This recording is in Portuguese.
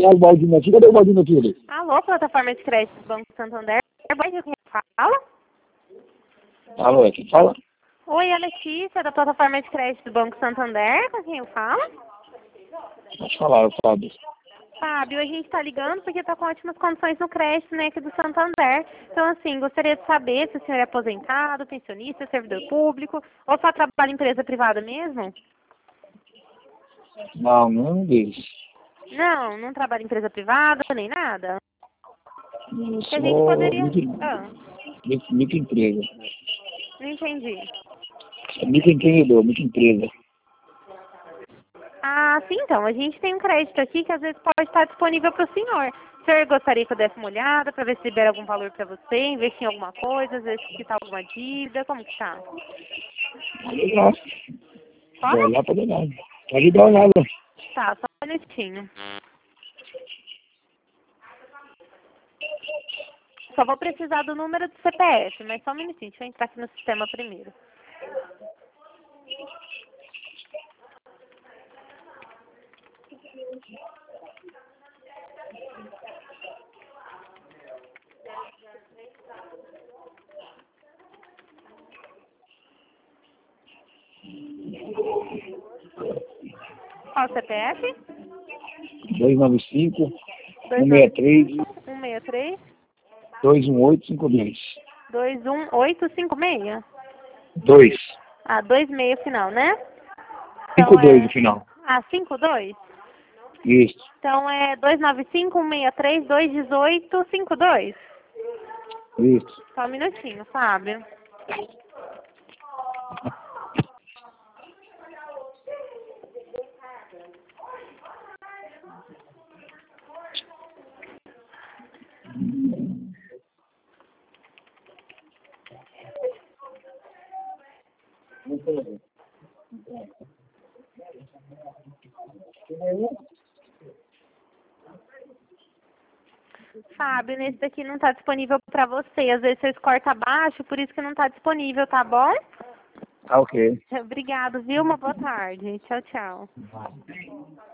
o Valdinho aqui. Cadê o Valdinho aqui? Ali? Alô, plataforma de crédito do Banco Santander. Quem fala? Alô, é quem fala? Oi, a Letícia, da plataforma de crédito do Banco Santander. Com quem eu falo? Pode falar, Fábio. Fábio, a gente está ligando porque está com ótimas condições no crédito, né, aqui do Santander. Então, assim, gostaria de saber se o senhor é aposentado, pensionista, servidor público, ou só trabalha em empresa privada mesmo? Não, nenhum deles. Não, não trabalha em empresa privada, nem nada. Eu Que a gente sou poderia... Ah, microempresa. não entendi. Microempreendedor, microempresa. Ah, sim, então. A gente tem um crédito aqui que às vezes pode estar disponível para o senhor. O senhor gostaria que eu desse uma olhada para ver se libera algum valor para você, investir em alguma coisa, às vezes quitar alguma dívida, como que tá? Legal. Vou Como? olhar pra legal. Pode dar uma olhada. Tá, só um minutinho. Só vou precisar do número do CPF, mas só um minutinho. Deixa eu entrar aqui no sistema primeiro. Qual o CPF? 295 295 163 163 21852. 21856. 2. Ah, 26 final, né? Então 52 no é... final. Ah, 52? Isso. Então é 295-163-218-52. Isso. Só um minutinho, Fábio. Fábio, nesse daqui não está disponível para você. Às vezes vocês cortam abaixo, por isso que não está disponível, tá bom? Tá ok. Obrigado, viu? Uma boa tarde. Tchau, tchau.